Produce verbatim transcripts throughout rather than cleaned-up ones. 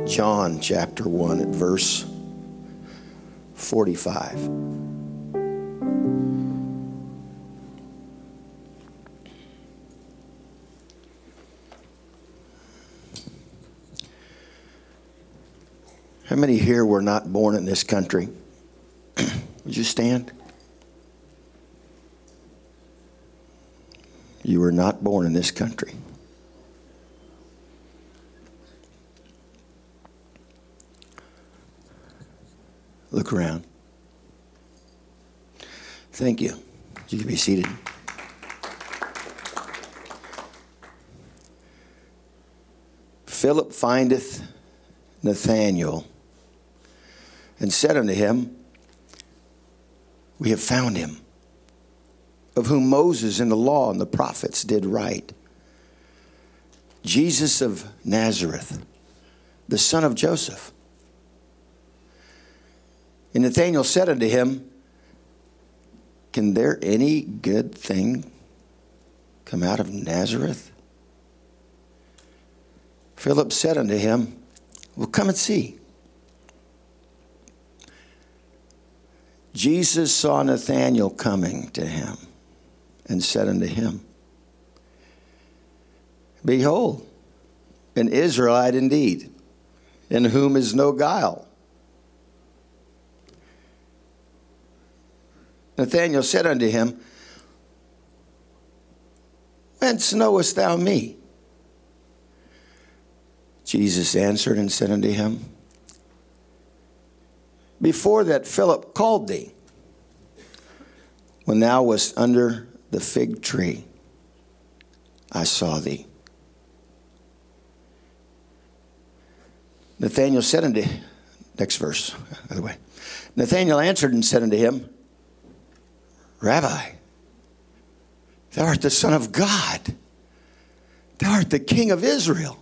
John chapter one at verse forty-five. How many here were not born in this country? Would you stand? You were not born in this country. Look around. Thank you. You can be seated. Philip findeth Nathanael and said unto him, We have found him, of whom Moses in the law and the prophets did write, Jesus of Nazareth, the son of Joseph. And Nathanael said unto him, Can there any good thing come out of Nazareth? Philip said unto him, Well, come and see. Jesus saw Nathanael coming to him and said unto him, Behold, an Israelite indeed, in whom is no guile. Nathanael said unto him, Whence knowest thou me? Jesus answered and said unto him, Before that Philip called thee, when thou wast under the fig tree, I saw thee. Nathanael said unto, next verse, by the way. Nathanael answered and said unto him, Rabbi, thou art the Son of God. Thou art the King of Israel.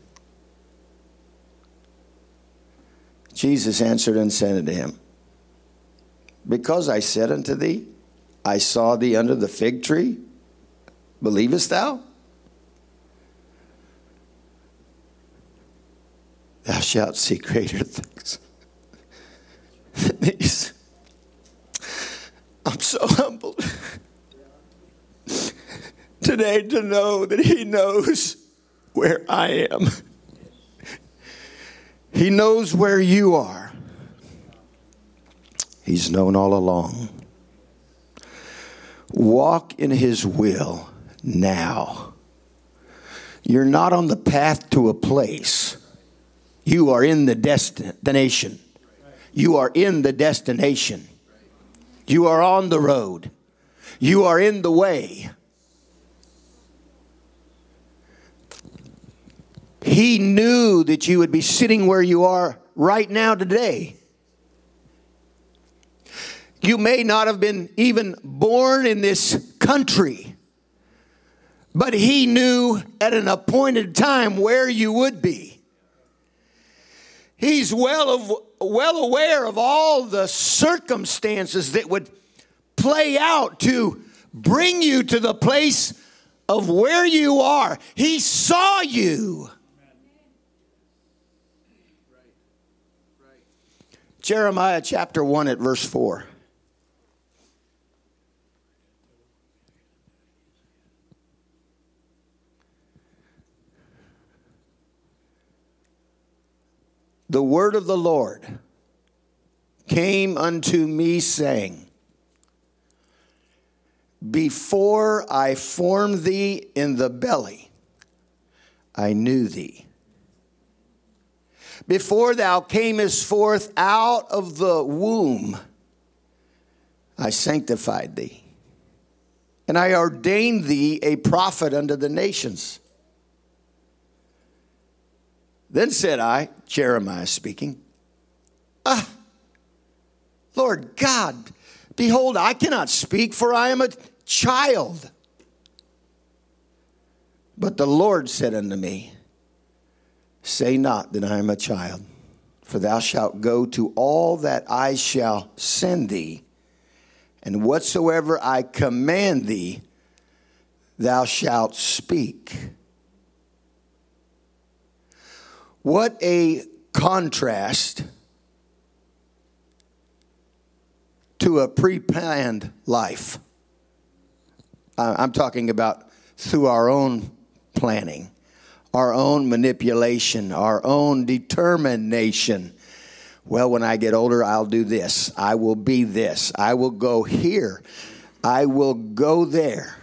Jesus answered and said unto him, Because I said unto thee, I saw thee under the fig tree, believest thou? Thou shalt see greater things than these. I'm so humbled today to know that he knows where I am. He knows where you are. He's known all along. Walk in his will now. You're not on the path to a place. You are in the destination. You are in the destination. You are on the road. You are in the way. He knew that you would be sitting where you are right now today. You may not have been even born in this country, but he knew at an appointed time where you would be. He's well of, well aware of all the circumstances that would play out to bring you to the place of where you are. He saw you. Jeremiah chapter one at verse four. The word of the Lord came unto me, saying, Before I formed thee in the belly, I knew thee. Before thou camest forth out of the womb, I sanctified thee, and I ordained thee a prophet unto the nations. Then said I, Jeremiah speaking, Ah, Lord God, behold, I cannot speak, for I am a child. But the Lord said unto me, Say not that I am a child, for thou shalt go to all that I shall send thee, and whatsoever I command thee, thou shalt speak. What a contrast to a pre-planned life. I'm talking about through our own planning, our own manipulation, our own determination. Well, when I get older, I'll do this. I will be this. I will go here. I will go there.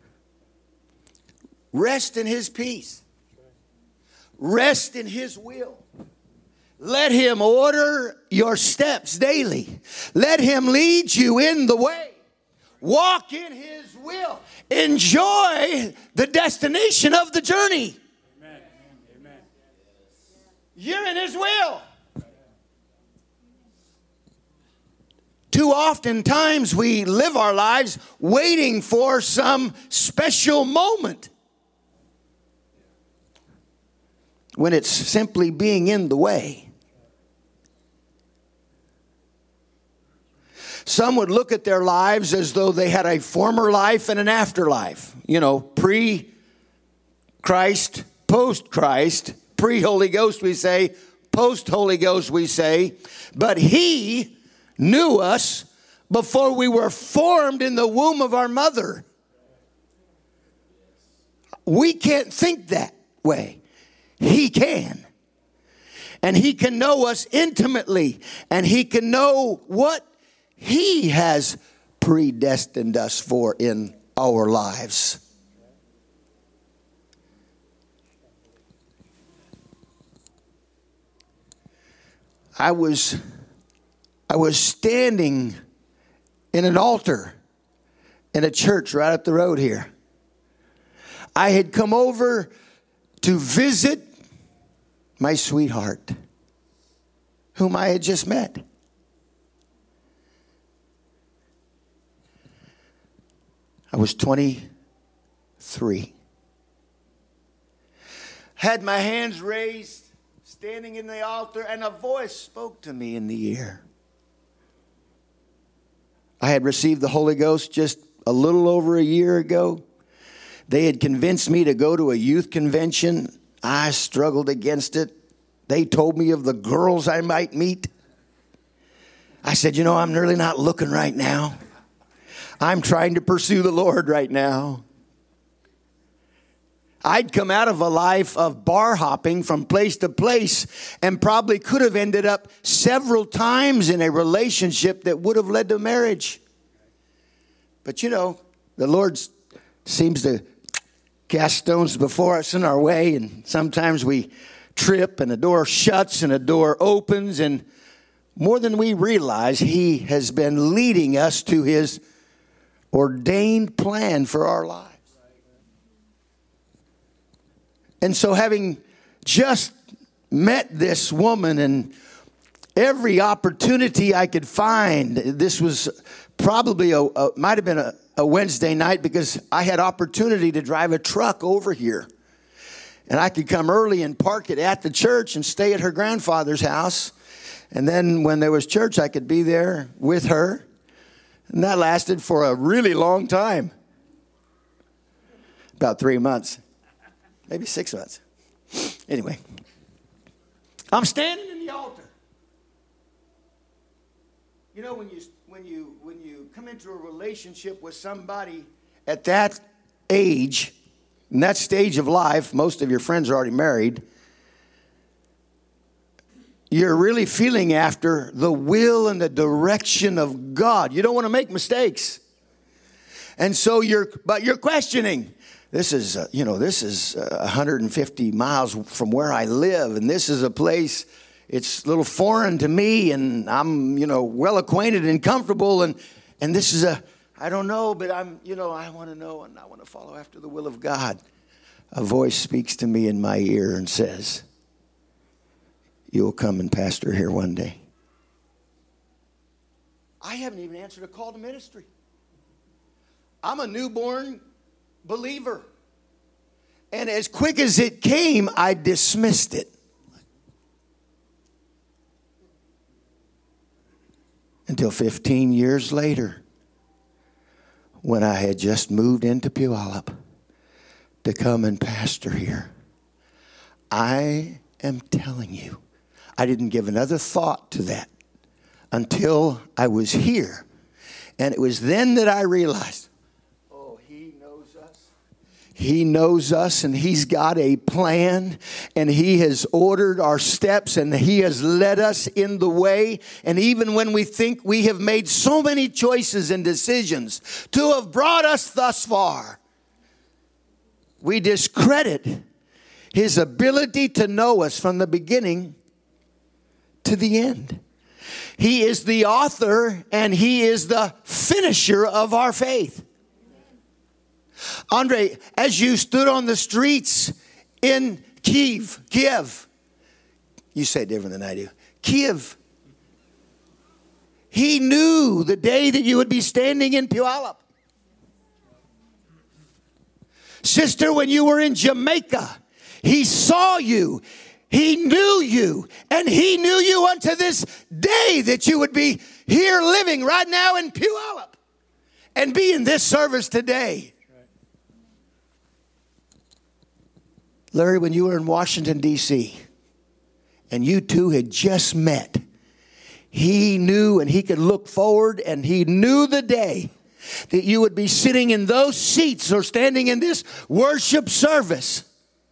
Rest in His peace. Rest in His will. Let Him order your steps daily. Let Him lead you in the way. Walk in His will. Enjoy the destination of the journey. Amen. Amen. You're in His will. Too often times we live our lives waiting for some special moment, when it's simply being in the way. Some would look at their lives as though they had a former life and an afterlife. You know, pre-Christ, post-Christ, pre-Holy Ghost we say, post-Holy Ghost we say. But He knew us before we were formed in the womb of our mother. We can't think that way. He can. And He can know us intimately. And He can know what He has predestined us for in our lives. I was, I was standing in an altar in a church right up the road here. I had come over to visit my sweetheart, whom I had just met. I was twenty-three. Had my hands raised, standing in the altar, and a voice spoke to me in the ear. I had received the Holy Ghost just a little over a year ago. They had convinced me to go to a youth convention. I struggled against it. They told me of the girls I might meet. I said, you know, I'm really not looking right now. I'm trying to pursue the Lord right now. I'd come out of a life of bar hopping from place to place and probably could have ended up several times in a relationship that would have led to marriage. But you know, the Lord seems to cast stones before us in our way, and sometimes we trip and a door shuts and a door opens, and more than we realize, He has been leading us to His ordained plan for our lives. And so having just met this woman, and every opportunity I could find, this was probably a, a might have been a, a Wednesday night, because I had opportunity to drive a truck over here. And I could come early and park it at the church and stay at her grandfather's house. And then when there was church, I could be there with her. And that lasted for a really long time. About three months. Maybe six months. Anyway. I'm standing in the altar. You know, when you when you when you come into a relationship with somebody at that age, in that stage of life, most of your friends are already married. You're really feeling after the will and the direction of God. You don't want to make mistakes. And so you're, but you're questioning. This is, uh, you know, this is uh, one hundred fifty miles from where I live. And this is a place, it's a little foreign to me. And I'm, you know, well acquainted and comfortable. And, and this is a, I don't know, but I'm, you know, I want to know and I want to follow after the will of God. A voice speaks to me in my ear and says, you'll come and pastor here one day. I haven't even answered a call to ministry. I'm a newborn believer. And as quick as it came, I dismissed it. Until fifteen years later, when I had just moved into Puyallup to come and pastor here. I am telling you, I didn't give another thought to that until I was here. And it was then that I realized, oh, he knows us. He knows us, and he's got a plan, and he has ordered our steps, and he has led us in the way. And even when we think we have made so many choices and decisions to have brought us thus far, we discredit his ability to know us from the beginning to the end. He is the author and he is the finisher of our faith. Andre, as you stood on the streets in Kiev, Kiev, you say it different than I do. Kiev. He knew the day that you would be standing in Puyallup. Sister, when you were in Jamaica, he saw you. He knew you. And he knew you unto this day that you would be here living right now in Puyallup and be in this service today. Larry, when you were in Washington, D C, and you two had just met, he knew and he could look forward, and he knew the day that you would be sitting in those seats or standing in this worship service.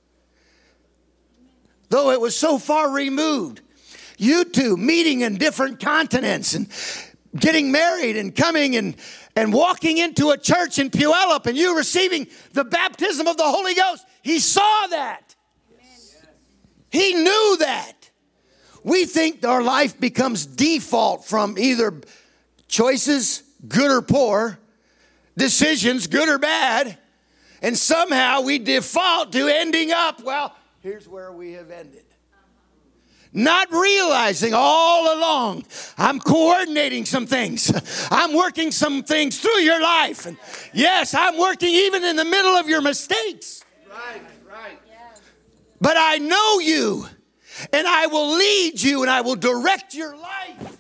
Though it was so far removed, you two meeting in different continents and getting married and coming and, and walking into a church in Puyallup and you receiving the baptism of the Holy Ghost. He saw that. He knew that. We think our life becomes default from either choices, good or poor, decisions, good or bad, and somehow we default to ending up, well, here's where we have ended. Not realizing all along, I'm coordinating some things. I'm working some things through your life. And yes, I'm working even in the middle of your mistakes. Right, right. But I know you, and I will lead you, and I will direct your life.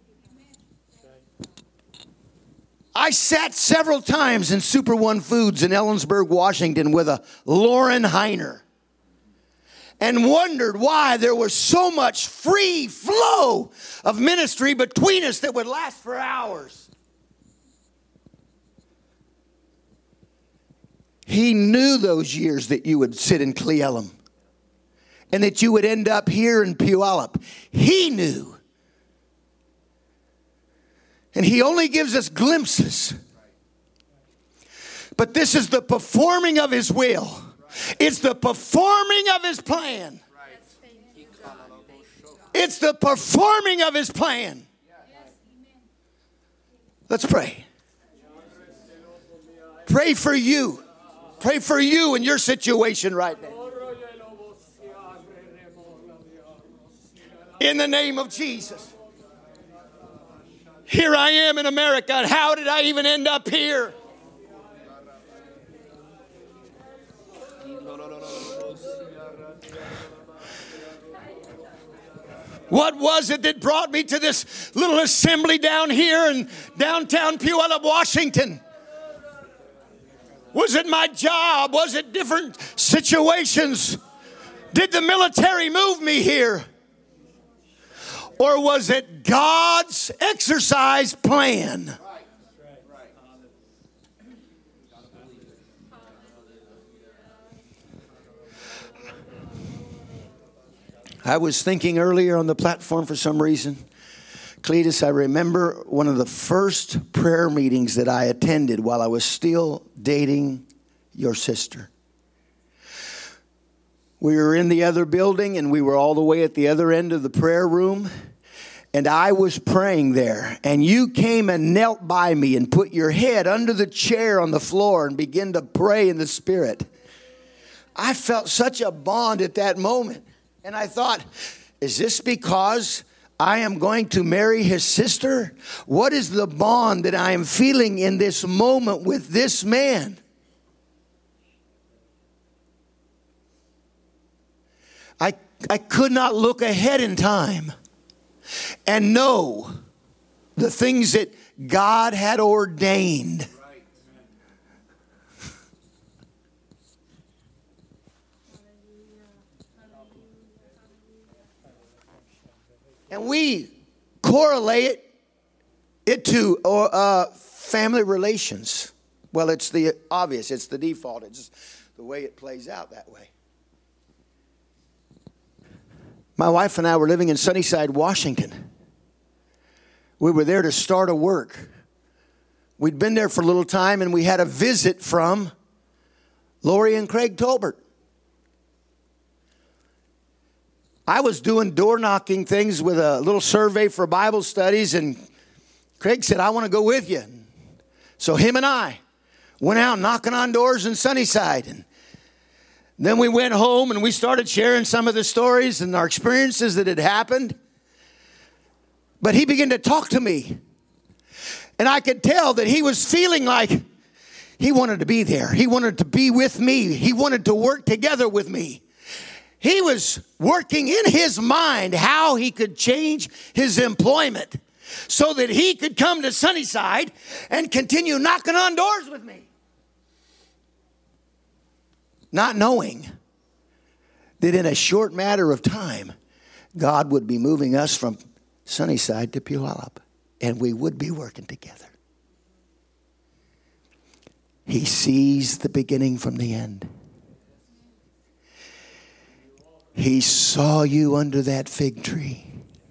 I sat several times in Super One Foods in Ellensburg, Washington with a Lauren Heiner and wondered why there was so much free flow of ministry between us that would last for hours. He knew those years that you would sit in Cle Elum and that you would end up here in Puyallup. He knew. And he only gives us glimpses. But this is the performing of his will. It's the performing of his plan. It's the performing of his plan. Let's pray. Pray for you. Pray for you in your situation right now. In the name of Jesus. Here I am in America. How did I even end up here? What was it that brought me to this little assembly down here in downtown Puyallup, Washington? Was it my job? Was it different situations? Did the military move me here? Or was it God's exercise plan? I was thinking earlier on the platform for some reason, Cletus, I remember one of the first prayer meetings that I attended while I was still dating your sister. We were in the other building and we were all the way at the other end of the prayer room. And I was praying there. And you came and knelt by me and put your head under the chair on the floor and began to pray in the Spirit. I felt such a bond at that moment. And I thought, is this because I am going to marry his sister? What is the bond that I am feeling in this moment with this man? I, I could not look ahead in time and know the things that God had ordained. we correlate it to uh, family relations. Well, it's the obvious. It's the default. It's the way it plays out that way. My wife and I were living in Sunnyside, Washington. We were there to start a work. We'd been there for a little time, and we had a visit from Lori and Craig Tolbert. I was doing door knocking things with a little survey for Bible studies, and Craig said, I want to go with you. So him and I went out knocking on doors in Sunnyside. And then we went home and we started sharing some of the stories and our experiences that had happened. But he began to talk to me. And I could tell that he was feeling like he wanted to be there. He wanted to be with me. He wanted to work together with me. He was working in his mind how he could change his employment so that he could come to Sunnyside and continue knocking on doors with me. Not knowing that in a short matter of time, God would be moving us from Sunnyside to Puyallup, and we would be working together. He sees the beginning from the end. He saw you under that fig tree.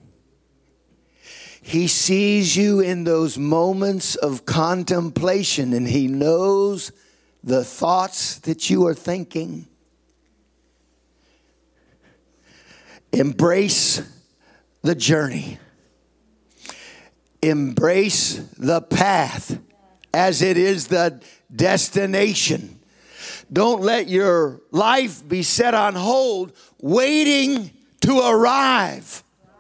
He sees you in those moments of contemplation, and he knows the thoughts that you are thinking. Embrace the journey. Embrace the path as it is the destination. Don't let your life be set on hold waiting to arrive.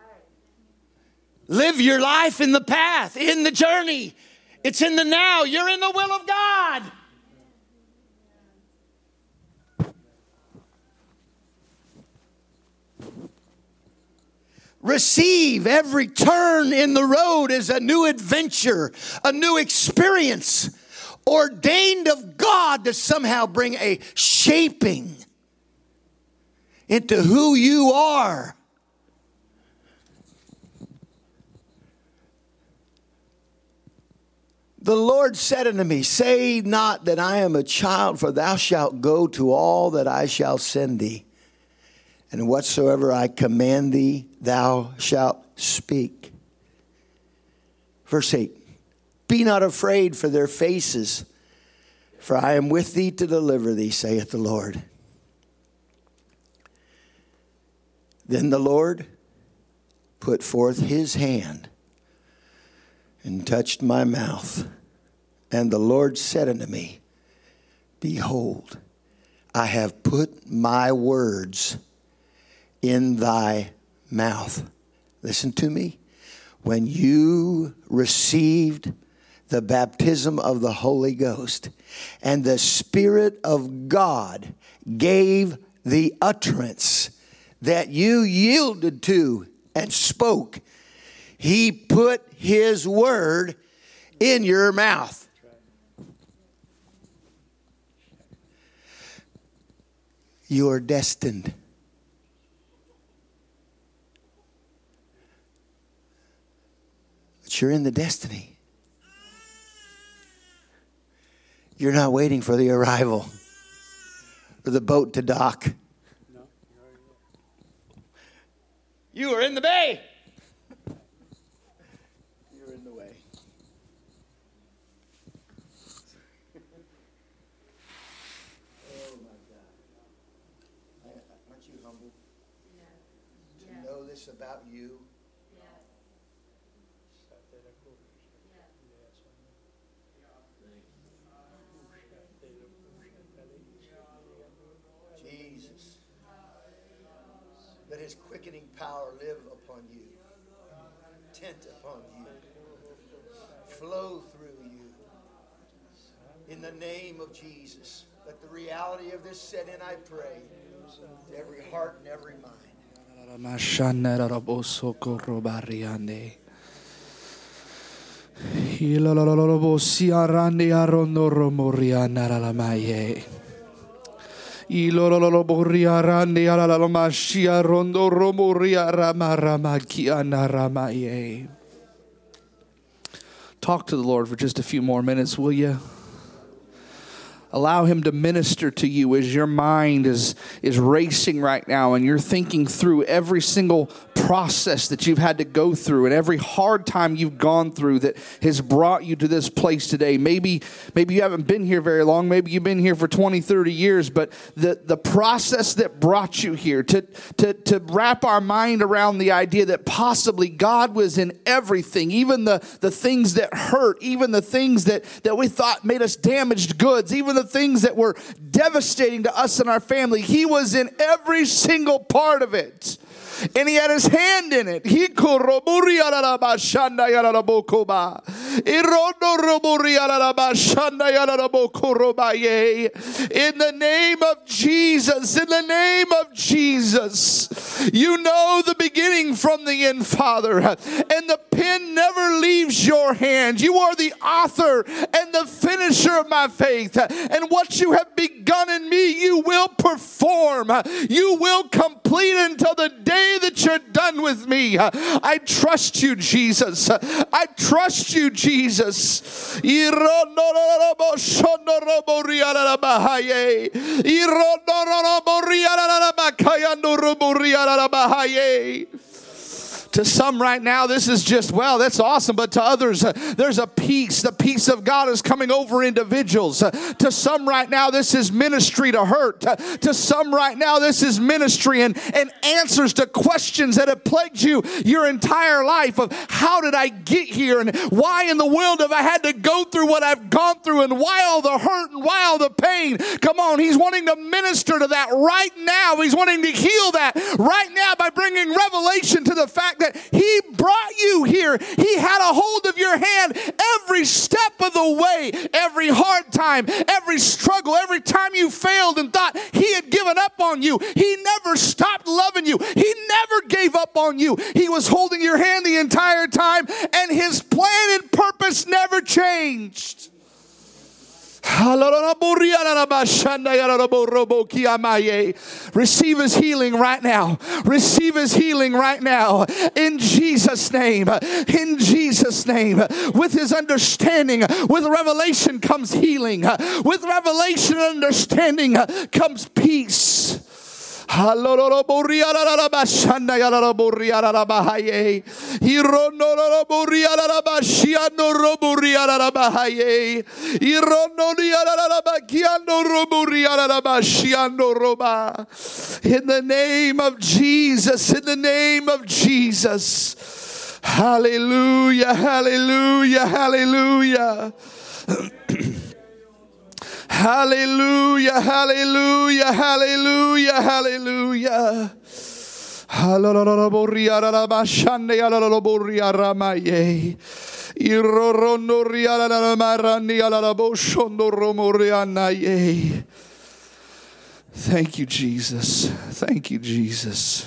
Live your life in the path, in the journey. It's in the now. You're in the will of God. Receive every turn in the road as a new adventure, a new experience, ordained of God to somehow bring a shaping into who you are. The Lord said unto me, say not that I am a child, for thou shalt go to all that I shall send thee. And whatsoever I command thee, thou shalt speak. Verse eight. Be not afraid for their faces, for I am with thee to deliver thee, saith the Lord. Then the Lord put forth his hand and touched my mouth. And the Lord said unto me, behold, I have put my words in thy mouth. Listen to me. When you received the baptism of the Holy Ghost, and the Spirit of God gave the utterance that you yielded to and spoke, he put his word in your mouth. You are destined. But you're in the destiny. You're not waiting for the arrival or the boat to dock. You are in the bay. You're in the way. Oh my God. Aren't you humble? Yeah. To yeah. know this about you? Yes. Jesus. Let his quickening power live upon you, tent upon you, flow through you. In the name of Jesus, let the reality of this set in, I pray, to every heart and every mind. Talk to the Lord for just a few more minutes, will you? Allow him to minister to you as your mind is, is racing right now and you're thinking through every single process that you've had to go through and every hard time you've gone through that has brought you to this place today. Maybe, maybe you haven't been here very long. Maybe you've been here for twenty, thirty years, but the, the process that brought you here to, to, to wrap our mind around the idea that possibly God was in everything, even the, the things that hurt, even the things that, that we thought made us damaged goods, even the things that were devastating to us and our family. He was in every single part of it. And he had his hand in it. In the name of Jesus, in the name of Jesus, you know the beginning from the end, Father, and the pen never leaves your hand. You are the author and the finisher of my faith, and what you have begun in me, you will perform. You will complete until the day that you're done with me. I trust you, Jesus. I trust you, Jesus. To some right now, this is just, well, that's awesome. But to others, uh, there's a peace. The peace of God is coming over individuals. Uh, to some right now, this is ministry to hurt. Uh, to some right now, this is ministry and, and answers to questions that have plagued you your entire life of how did I get here and why in the world have I had to go through what I've gone through and why all the hurt and why all the pain. Come on, he's wanting to minister to that right now. He's wanting to heal that right now by bringing revelation to the fact that he brought you here. He had a hold of your hand every step of the way, every hard time, every struggle, every time you failed and thought he had given up on you. He never stopped loving you. He never gave up on you. He was holding your hand the entire time, and his plan and purpose never changed. Receive his healing right now. Receive his healing right now. In Jesus' name. In Jesus' name. With his understanding, with revelation comes healing. With revelation and understanding comes peace. In the name of Jesus, in the name of Jesus. Hallelujah, hallelujah, hallelujah. Hallelujah, hallelujah, hallelujah, hallelujah. Thank you, Jesus. Thank you, Jesus.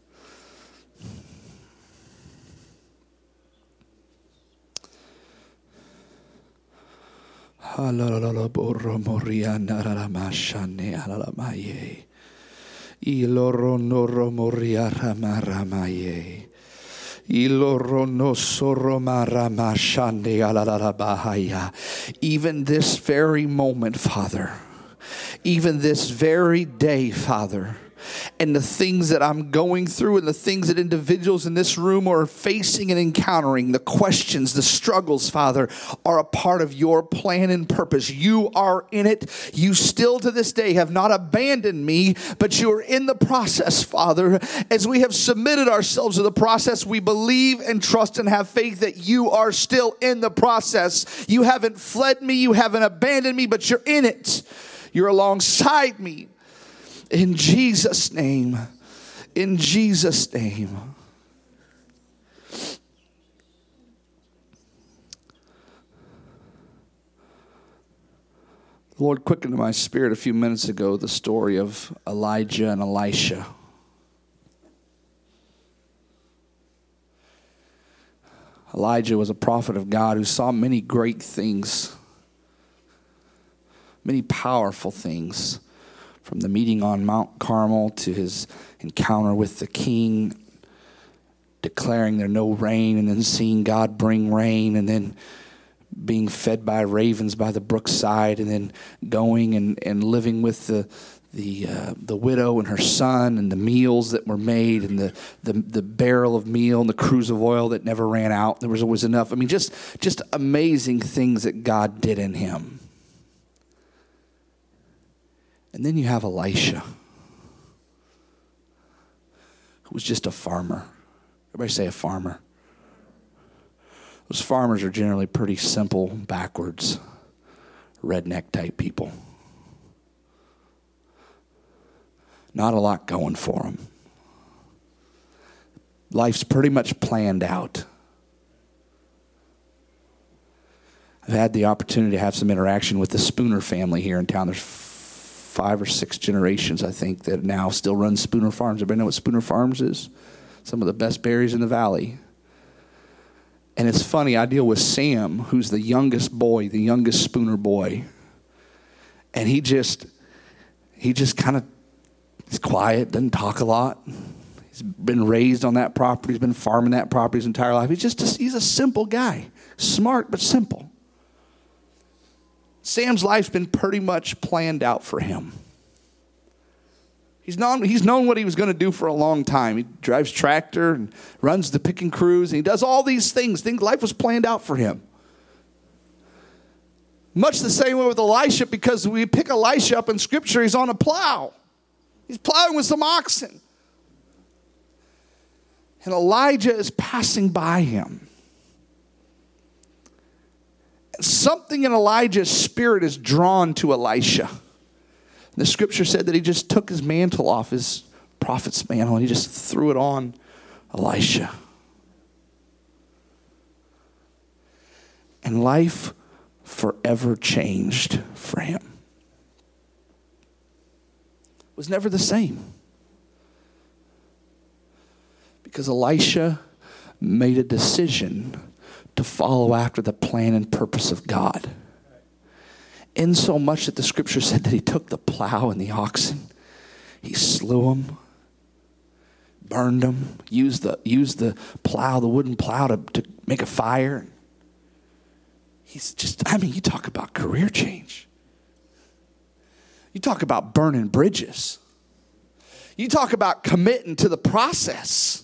Even this very moment, Father, even this very day, Father, and the things that I'm going through and the things that individuals in this room are facing and encountering, the questions, the struggles, Father, are a part of your plan and purpose. You are in it. You still to this day have not abandoned me, but you are in the process, Father. As we have submitted ourselves to the process, we believe and trust and have faith that you are still in the process. You haven't fled me. You haven't abandoned me, but you're in it. You're alongside me. In Jesus' name. In Jesus' name. The Lord quickened in my spirit a few minutes ago the story of Elijah and Elisha. Elijah was a prophet of God who saw many great things, many powerful things from the meeting on Mount Carmel to his encounter with the king, declaring there no rain, and then seeing God bring rain, and then being fed by ravens by the brookside, and then going and, and living with the the uh, the widow and her son, and the meals that were made, and the, the the barrel of meal and the cruse of oil that never ran out. There was always enough. I mean, just just amazing things that God did in him. And then you have Elisha, who was just a farmer. Everybody say a farmer. Those farmers are generally pretty simple, backwards, redneck type people. Not a lot going for them. Life's pretty much planned out. I've had the opportunity to have some interaction with the Spooner family here in town. There's five or six generations, I think, that now still run Spooner Farms. Everybody know what Spooner Farms is? Some of the best berries in the valley. And it's funny, I deal with Sam, who's the youngest boy, the youngest Spooner boy. And he just, he just kind of, he's quiet, doesn't talk a lot. He's been raised on that property. He's been farming that property his entire life. He's just, a, he's a simple guy. Smart, but simple. Sam's life's been pretty much planned out for him. He's known, he's known what he was going to do for a long time. He drives tractor and runs the picking crews, and he does all these things. Things life was planned out for him. Much the same way with Elisha, because we pick Elisha up in Scripture, he's on a plow. He's plowing with some oxen. And Elijah is passing by him. And something in Elijah's spirit is drawn to Elisha. The Scripture said that he just took his mantle off, his prophet's mantle, and he just threw it on Elisha. And life forever changed for him. It was never the same. Because Elisha made a decision to follow after the plan and purpose of God. In so much that the Scripture said that he took the plow and the oxen, he slew them, burned them, used the, used the plow, the wooden plow to, to make a fire. He's just, I mean, you talk about career change. You talk about burning bridges. You talk about committing to the process.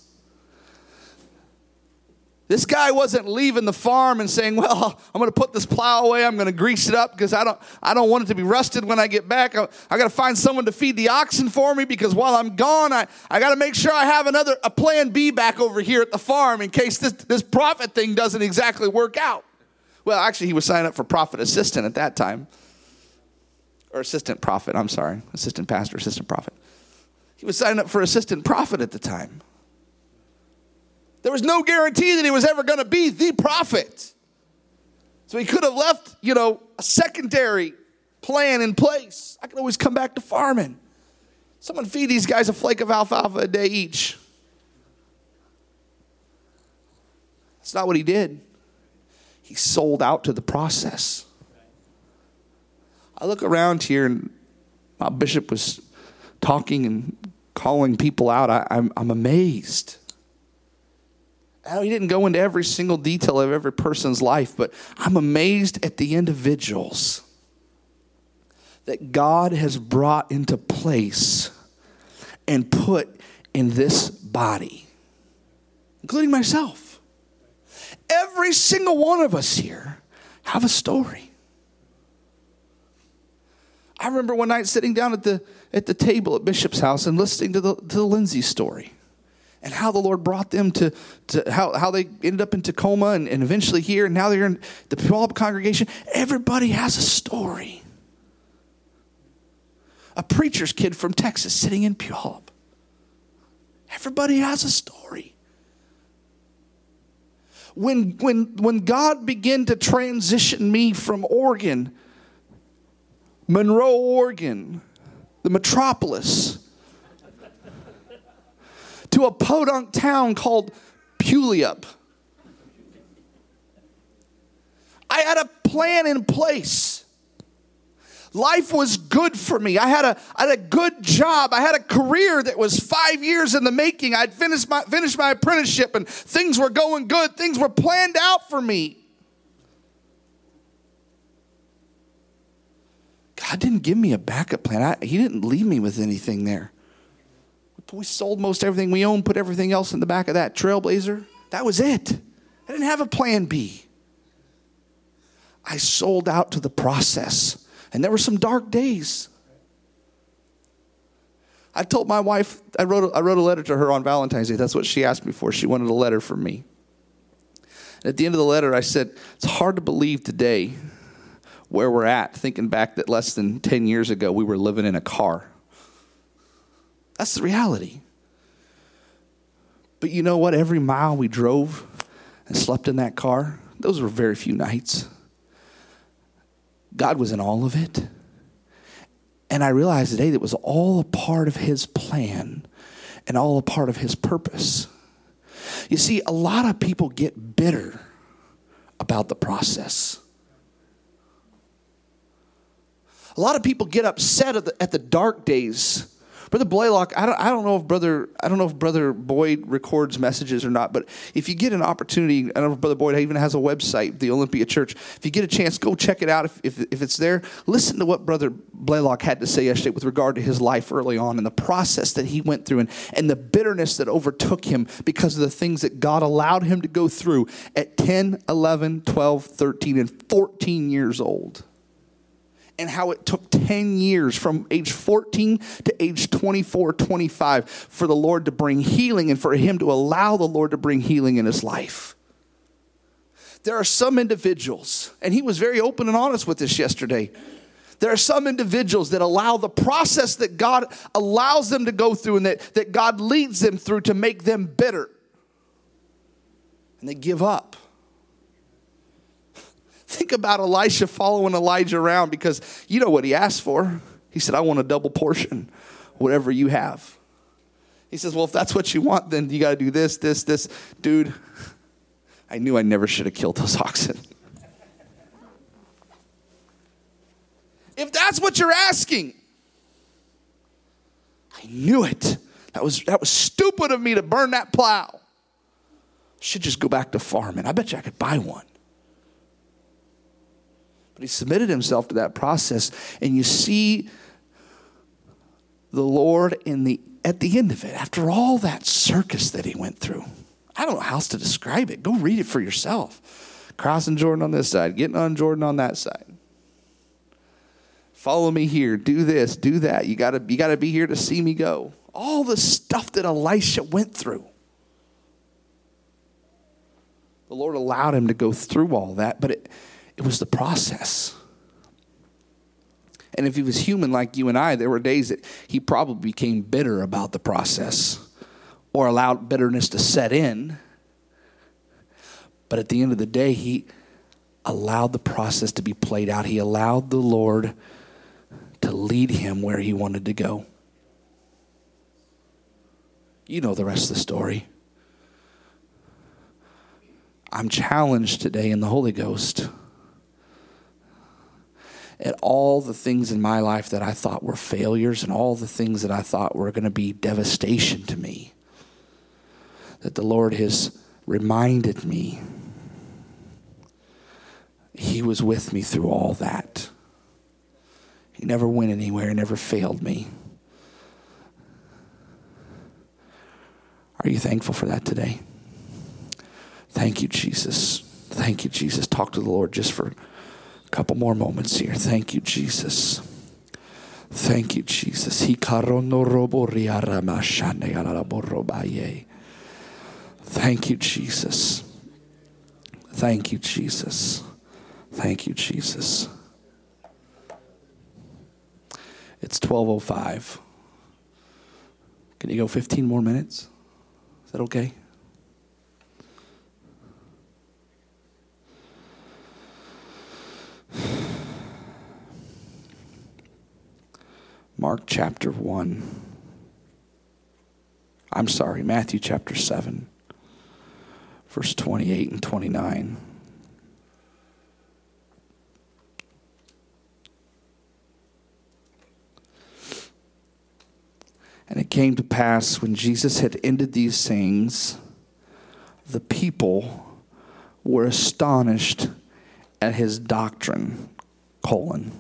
This guy wasn't leaving the farm and saying, well, I'm going to put this plow away. I'm going to grease it up because I don't I don't want it to be rusted when I get back. I, I got to find someone to feed the oxen for me because while I'm gone, I, I got to make sure I have another a plan B back over here at the farm in case this, this prophet thing doesn't exactly work out. Well, actually, he was signing up for prophet assistant at that time. Or assistant prophet, I'm sorry. Assistant pastor, assistant prophet. He was signing up for assistant prophet at the time. There was no guarantee that he was ever going to be the prophet. So he could have left, you know, a secondary plan in place. I can always come back to farming. Someone feed these guys a flake of alfalfa a day each. That's not what he did. He sold out to the process. I look around here and my bishop was talking and calling people out. I, I'm, I'm amazed. He didn't go into every single detail of every person's life, but I'm amazed at the individuals that God has brought into place and put in this body, including myself. Every single one of us here have a story. I remember one night sitting down at the at the table at Bishop's house and listening to the to the Lindsay story. And how the Lord brought them to, to how, how they ended up in Tacoma and, and eventually here. And now they're in the Puyallup congregation. Everybody has a story. A preacher's kid from Texas sitting in Puyallup. Everybody has a story. When, when, when God began to transition me from Oregon, Monroe, Oregon, the metropolis, to a podunk town called Puyallup, I had a plan in place. Life was good for me. I had a, I had a good job. I had a career that was five years in the making. I'd finished my, finished my apprenticeship and things were going good. Things were planned out for me. God didn't give me a backup plan. I, he didn't leave me with anything there. We sold most everything we owned, put everything else in the back of that Trailblazer. That was it. I didn't have a plan B. I sold out to the process. And there were some dark days. I told my wife, I wrote, a, I wrote a letter to her on Valentine's Day. That's what she asked me for. She wanted a letter from me. And at the end of the letter, I said, it's hard to believe today where we're at, thinking back that less than ten years ago, we were living in a car. That's the reality. But you know what? Every mile we drove and slept in that car, those were very few nights. God was in all of it. And I realized today that it was all a part of his plan and all a part of his purpose. You see, a lot of people get bitter about the process. A lot of people get upset at the, at the dark days. Brother Blaylock, I don't, I don't know if brother I don't know if Brother Boyd records messages or not, but if you get an opportunity, I don't know if Brother Boyd even has a website, the Olympia Church. If you get a chance, go check it out. If, if, if it's there, listen to what Brother Blaylock had to say yesterday with regard to his life early on and the process that he went through and, and the bitterness that overtook him because of the things that God allowed him to go through at ten, eleven, twelve, thirteen, and fourteen years old. And how it took ten years from age fourteen to age twenty-four, twenty-five for the Lord to bring healing and for him to allow the Lord to bring healing in his life. There are some individuals, and he was very open and honest with this yesterday. There are some individuals that allow the process that God allows them to go through and that, that God leads them through to make them bitter. And they give up. Think about Elisha following Elijah around because you know what he asked for. He said, I want a double portion, whatever you have. He says, well, if that's what you want, then you got to do this, this, this. Dude, I knew I never should have killed those oxen. If that's what you're asking, I knew it. That was, that was stupid of me to burn that plow. I should just go back to farming. I bet you I could buy one. But he submitted himself to that process. And you see the Lord in the at the end of it, after all that circus that he went through. I don't know how else to describe it. Go read it for yourself. Crossing Jordan on this side, getting on Jordan on that side. Follow me here. Do this, do that. You gotta, you gotta be here to see me go. All the stuff that Elisha went through. The Lord allowed him to go through all that, but it It was the process. And if he was human like you and I, there were days that he probably became bitter about the process or allowed bitterness to set in. But at the end of the day, he allowed the process to be played out. He allowed the Lord to lead him where he wanted to go. You know the rest of the story. I'm challenged today in the Holy Ghost at all the things in my life that I thought were failures and all the things that I thought were going to be devastation to me, that the Lord has reminded me he was with me through all that. He never went anywhere, he never failed me. Are you thankful for that today? Thank you, Jesus. Thank you, Jesus. Talk to the Lord just for couple more moments here. Thank you, Jesus. Thank you, Jesus. Thank you, Jesus. Thank you, Jesus. Thank you, Jesus. It's twelve oh five. Can you go fifteen more minutes? Is that okay? Mark chapter one. I'm sorry, Matthew chapter seven, verse twenty-eight and twenty-nine. And it came to pass when Jesus had ended these sayings, the people were astonished at his doctrine, colon.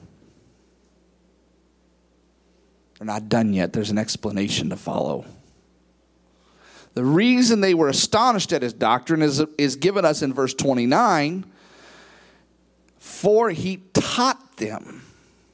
They're not done yet. There's an explanation to follow. The reason they were astonished at his doctrine is, is given us in verse twenty-nine. For he taught them.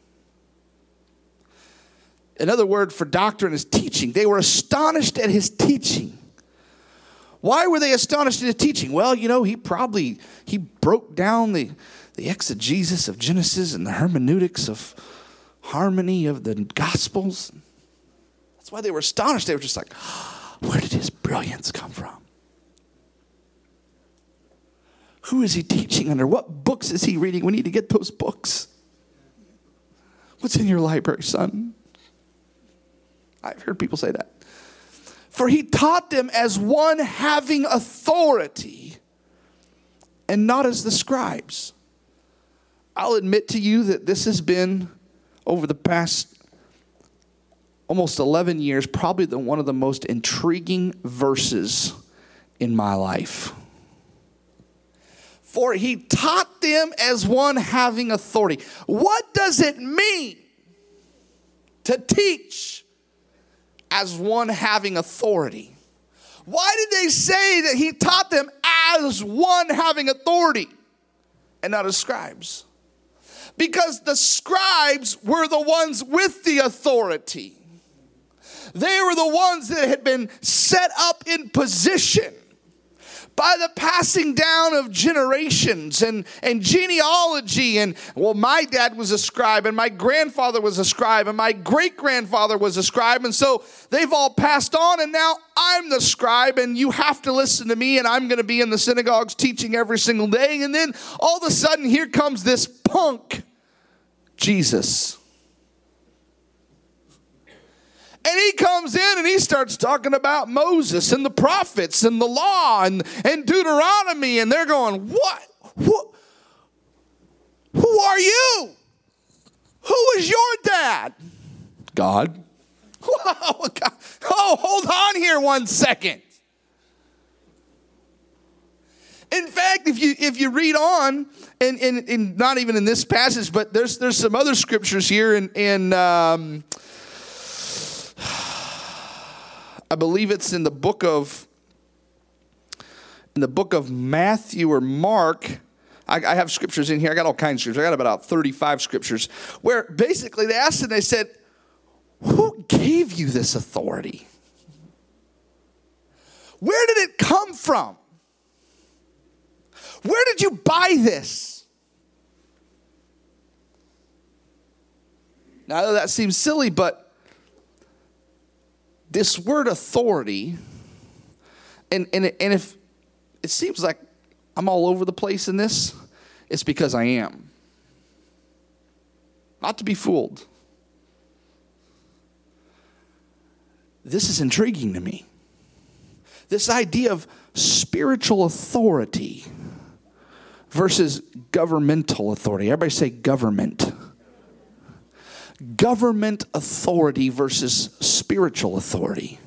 Another word for doctrine is teaching. They were astonished at his teaching. Why were they astonished at his teaching? Well, you know, he probably, he broke down the, the exegesis of Genesis and the hermeneutics of harmony of the Gospels. That's why they were astonished. They were just like, where did his brilliance come from? Who is he teaching under? What books is he reading? We need to get those books. What's in your library, son? I've heard people say that. For he taught them as one having authority and not as the scribes. I'll admit to you that this has been, over the past almost eleven years, probably the, one of the most intriguing verses in my life. For he taught them as one having authority. What does it mean to teach as one having authority? Why did they say that he taught them as one having authority and not as scribes? Because the scribes were the ones with the authority. They were the ones that had been set up in position by the passing down of generations and, and genealogy. And, well, my dad was a scribe, and my grandfather was a scribe, and my great-grandfather was a scribe. And so they've all passed on, and now I'm the scribe, and you have to listen to me, and I'm going to be in the synagogues teaching every single day. And then all of a sudden, here comes this punk, Jesus. And he comes in and he starts talking about Moses and the prophets and the law and, and Deuteronomy. And they're going, what? Who, who are you? Who is your dad? God. Whoa, God. Oh, hold on here one second. In fact, if you if you read on, and, and, and not even in this passage, but there's there's some other scriptures here in, in um, I believe it's in the book of in the book of Matthew or Mark. I, I have scriptures in here. I got all kinds of scriptures. I got about thirty-five scriptures where basically they asked and they said, who gave you this authority? Where did it come from? Where did you buy this? Now, I know that seems silly, but this word authority, and, and, and if it seems like I'm all over the place in this, it's because I am. Not to be fooled. This is intriguing to me. This idea of spiritual authority versus governmental authority. Everybody say government. Government authority versus spiritual authority.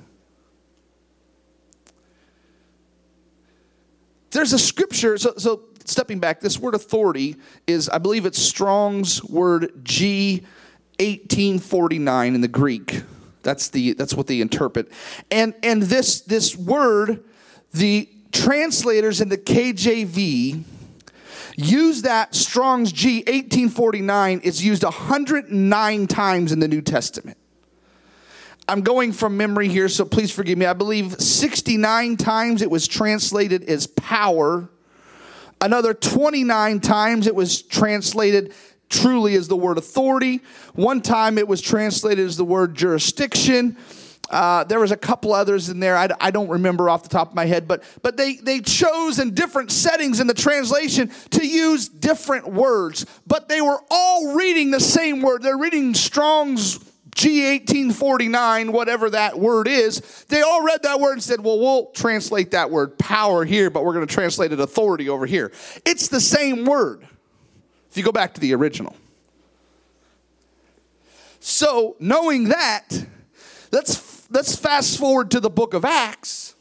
There's a scripture, so, so stepping back, this word authority is, I believe it's Strong's word G eighteen forty-nine in the Greek. That's the that's what they interpret. And and this this word, the translators in the K J V use that Strong's G eighteen forty-nine. It's used one hundred nine times in the New Testament. I'm going from memory here, so please forgive me. I believe sixty-nine times it was translated as power. Another twenty-nine times it was translated truly as the word authority. One time it was translated as the word jurisdiction. Uh, there was a couple others in there. I, I don't remember off the top of my head, but but they, they chose in different settings in the translation to use different words. But they were all reading the same word. They're reading Strong's G eighteen forty-nine, whatever that word is. They all read that word and said, well, we'll translate that word power here, but we're going to translate it authority over here. It's the same word if you go back to the original. So knowing that, let's let's fast forward to the book of Acts.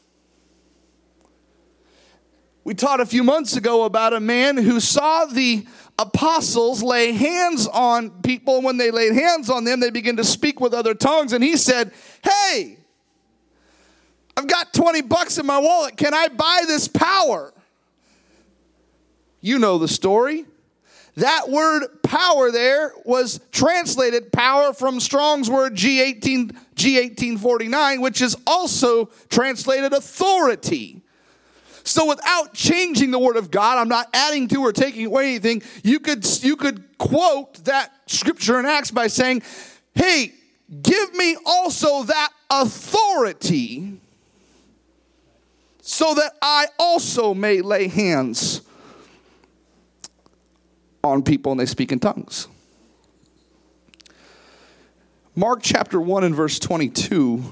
We taught a few months ago about a man who saw the apostles lay hands on people. And when they laid hands on them, they began to speak with other tongues. And he said, hey, I've got twenty bucks in my wallet. Can I buy this power? You know the story. That word power there was translated power from Strong's word G eighteen, G eighteen forty-nine, which is also translated authority. So without changing the word of God, I'm not adding to or taking away anything, you could, you could quote that scripture in Acts by saying, hey, give me also that authority so that I also may lay hands on people and they speak in tongues. Mark chapter one and verse twenty-two,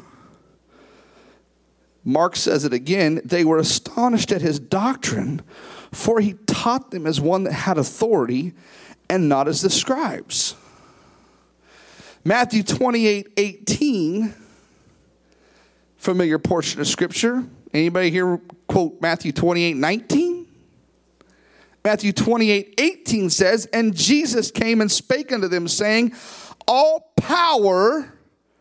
Mark says it again, they were astonished at his doctrine, for he taught them as one that had authority and not as the scribes. Matthew twenty-eight eighteen, familiar portion of scripture. Anybody here quote Matthew twenty-eight nineteen? Matthew twenty-eight eighteen says, and Jesus came and spake unto them, saying, all power,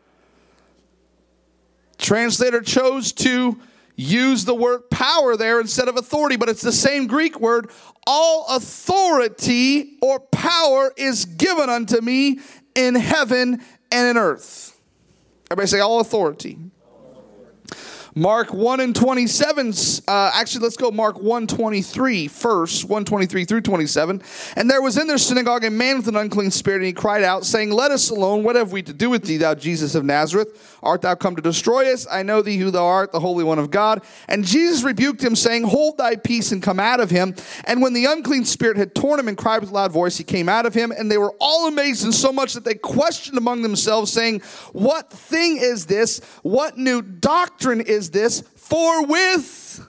translator chose to use the word power there instead of authority, but it's the same Greek word. All authority or power is given unto me in heaven and in earth. Everybody say all authority. Mark one and twenty-seven, uh, actually let's go Mark one twenty-three first, one twenty-three through twenty-seven. And there was in their synagogue a man with an unclean spirit, and he cried out, saying, let us alone, what have we to do with thee, thou Jesus of Nazareth? Art thou come to destroy us? I know thee who thou art, the Holy One of God. And Jesus rebuked him, saying, hold thy peace and come out of him. And when the unclean spirit had torn him and cried with a loud voice, he came out of him. And they were all amazed, and so much that they questioned among themselves, saying, what thing is this? What new doctrine is this? For with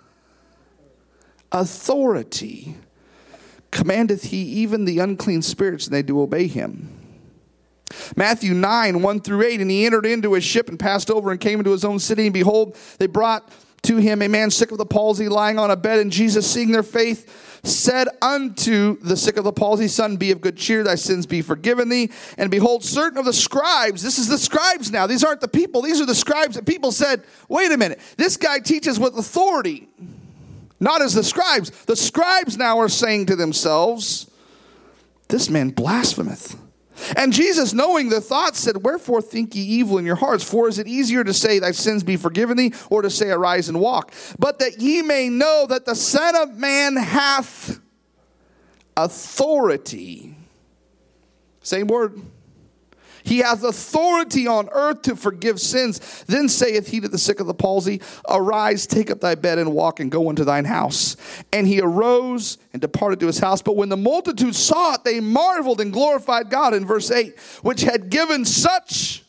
authority commandeth he even the unclean spirits, and they do obey him. Matthew nine, one through eight, and he entered into a ship and passed over and came into his own city, and behold, they brought to him a man sick of the palsy lying on a bed, and Jesus, seeing their faith, said unto the sick of the palsy, son, be of good cheer, thy sins be forgiven thee. And behold, certain of the scribes, this is the scribes now, these aren't the people, these are the scribes, and people said, wait a minute, this guy teaches with authority, not as the scribes. The scribes now are saying to themselves, this man blasphemeth. And Jesus, knowing the thoughts, said, wherefore think ye evil in your hearts? For is it easier to say, thy sins be forgiven thee, or to say, arise and walk? But that ye may know that the Son of Man hath authority. Same word. He hath authority on earth to forgive sins. Then saith he to the sick of the palsy, arise, take up thy bed, and walk, and go into thine house. And he arose and departed to his house. But when the multitude saw it, they marveled and glorified God, in verse eight, which had given such,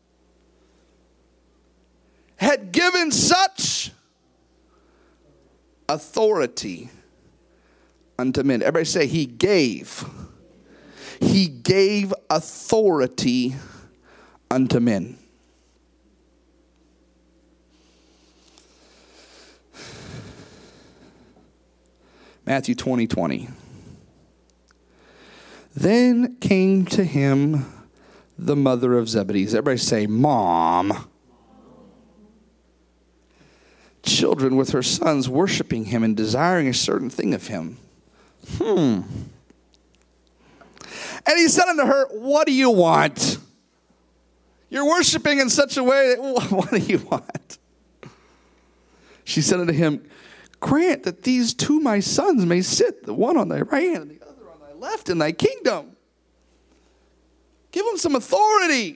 had given such authority unto men. Everybody say, he gave. He gave authority unto men. Matthew twenty twenty. Then came to him the mother of Zebedee. Everybody say, Mom. Children with her sons worshiping him and desiring a certain thing of him. Hmm. And he said unto her, what do you want? You're worshiping in such a way that, what do you want? She said unto him, grant that these two my sons may sit, the one on thy right hand and the other on thy left in thy kingdom. Give them some authority.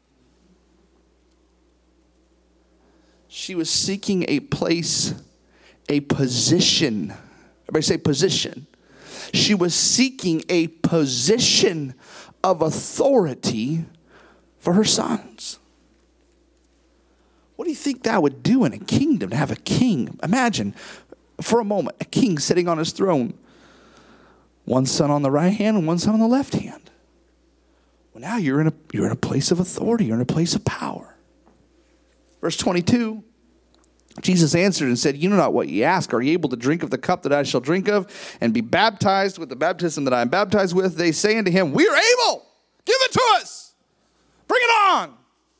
She was seeking a place, a position. Everybody say position. She was seeking a position of authority for her sons. What do you think that would do in a kingdom, to have a king? Imagine, for a moment, a king sitting on his throne. One son on the right hand and one son on the left hand. Well, now you're in a, you're in a place of authority. You're in a place of power. Verse twenty-two. Jesus answered and said, you know not what ye ask. Are ye able to drink of the cup that I shall drink of, and be baptized with the baptism that I am baptized with? They say unto him, we are able. Give it to us. Bring it on.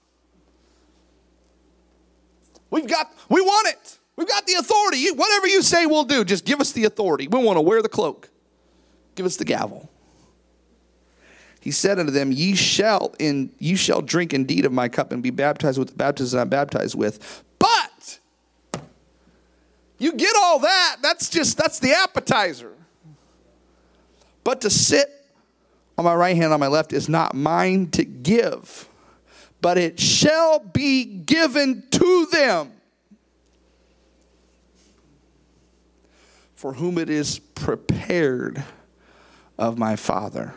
We've got, we want it. We've got the authority. Whatever you say, we'll do. Just give us the authority. We want to wear the cloak. Give us the gavel. He said unto them, ye shall in you shall drink indeed of my cup and be baptized with the baptism I'm baptized with. But you get all that. That's just, that's the appetizer. But to sit on my right hand, on my left, is not mine to give, but it shall be given to them. For whom it is prepared of my Father.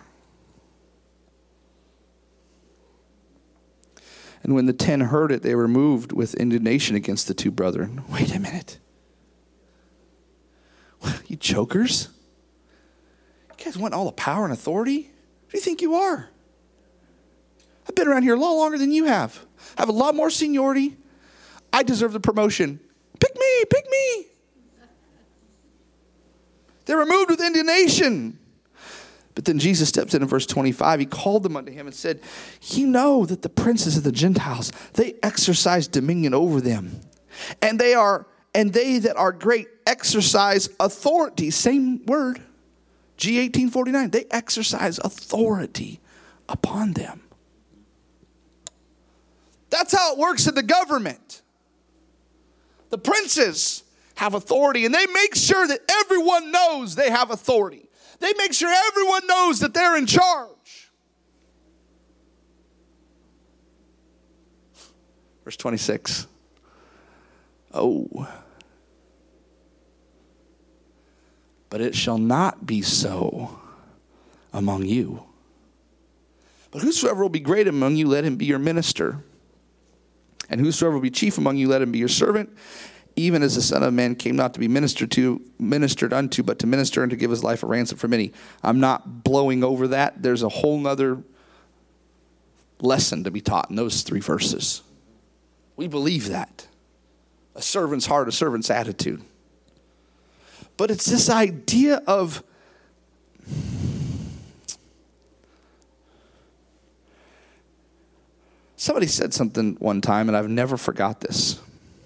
And when the ten heard it, they were moved with indignation against the two brethren. Wait a minute. You jokers? You guys want all the power and authority? Who do you think you are? I've been around here a lot longer than you have. I have a lot more seniority. I deserve the promotion. Pick me, pick me. They were moved with indignation. But then Jesus steps in in verse twenty-five. He called them unto him and said, you know that the princes of the Gentiles, they exercise dominion over them. And they are, and they that are great exercise authority. Same word. G eighteen forty-nine. They exercise authority upon them. That's how it works in the government. The princes have authority, and they make sure that everyone knows they have authority. They make sure everyone knows that they're in charge. Verse twenty-six. Oh. But it shall not be so among you. But whosoever will be great among you, let him be your minister. And whosoever will be chief among you, let him be your servant. Even as the Son of Man came not to be ministered to, ministered unto, but to minister and to give his life a ransom for many. I'm not blowing over that. There's a whole nother lesson to be taught in those three verses. We believe that. A servant's heart, a servant's attitude. But it's this idea of somebody said something one time, and I've never forgot this.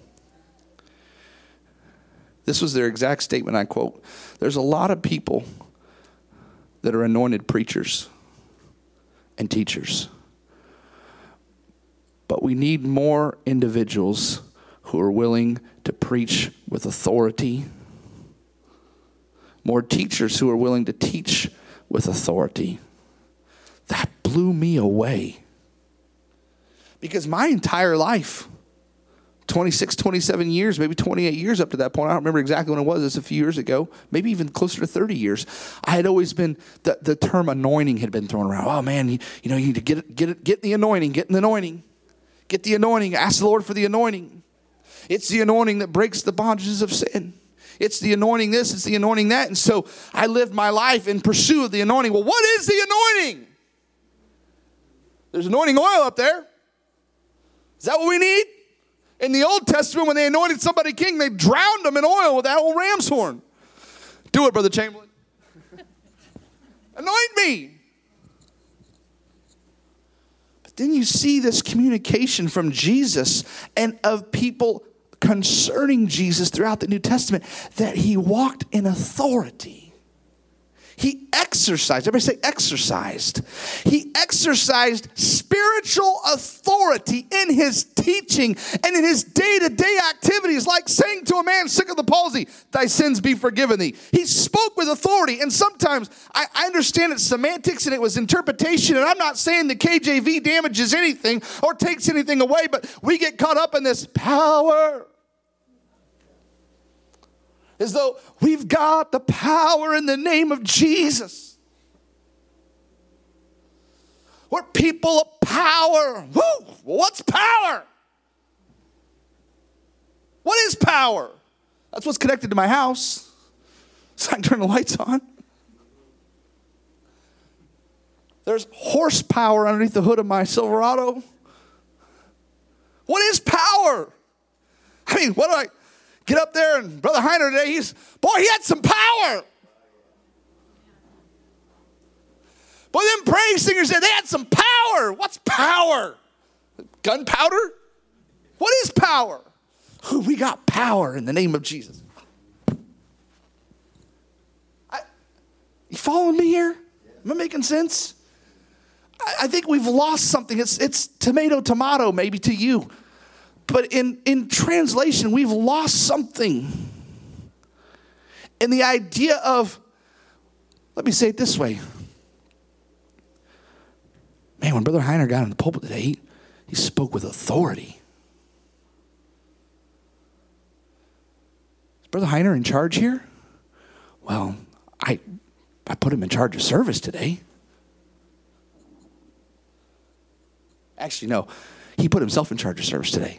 This was their exact statement, I quote. There's a lot of people that are anointed preachers and teachers. But we need more individuals who are willing to preach with authority. More teachers who are willing to teach with authority. That blew me away. Because my entire life, twenty-six, twenty-seven years, maybe twenty-eight years up to that point. I don't remember exactly when it was. It's a few years ago. Maybe even closer to thirty years. I had always been, the, the term anointing had been thrown around. Oh man, you, you know, you need to get it, get it, get the anointing, get the anointing. Get the anointing. Ask the Lord for the anointing. It's the anointing that breaks the bondages of sin. It's the anointing this, it's the anointing that. And so I lived my life in pursuit of the anointing. Well, what is the anointing? There's anointing oil up there. Is that what we need? In the Old Testament, when they anointed somebody king, they drowned them in oil with that old ram's horn. Do it, Brother Chamberlain. Anoint me. But then you see this communication from Jesus and of people concerning Jesus throughout the New Testament, that he walked in authority. He exercised, everybody say exercised. He exercised spiritual authority in his teaching and in his day-to-day activities, like saying to a man sick of the palsy, thy sins be forgiven thee. He spoke with authority, and sometimes I, I understand it's semantics and it was interpretation, and I'm not saying the K J V damages anything or takes anything away, but we get caught up in this power. As though we've got the power in the name of Jesus. We're people of power. Woo! Well, what's power? What is power? That's what's connected to my house. So I can turn the lights on. There's horsepower underneath the hood of my Silverado. What is power? power. I mean, what do I get up there and Brother Heiner today, he's, boy, he had some power. Boy, them praise singers there, they had some power. What's power? Gunpowder? What is power? Ooh, we got power in the name of Jesus. I, you following me here? Am I making sense? I, I think we've lost something. It's, it's tomato, tomato maybe to you. But in, in translation, we've lost something. And the idea of, let me say it this way. Man, when Brother Heiner got in the pulpit today, he, he spoke with authority. Is Brother Heiner in charge here? Well, I, I put him in charge of service today. Actually, no. He put himself in charge of service today.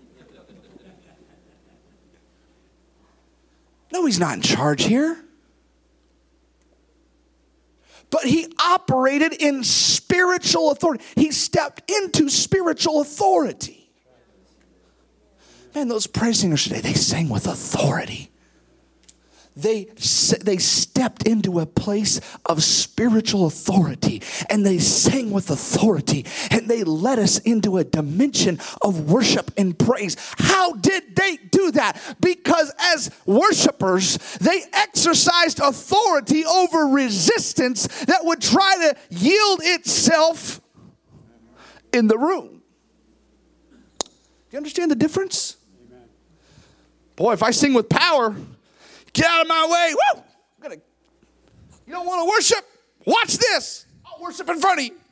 No, he's not in charge here. But he operated in spiritual authority. He stepped into spiritual authority. Man, those praise singers today, they sang with authority. They, they stepped into a place of spiritual authority, and they sang with authority, and they led us into a dimension of worship and praise. How did they do that? Because as worshipers, they exercised authority over resistance that would try to yield itself in the room. Do you understand the difference? Amen. Boy, if I sing with power, get out of my way. Woo! I'm gonna, you don't want to worship? Watch this. I'll worship in front of you.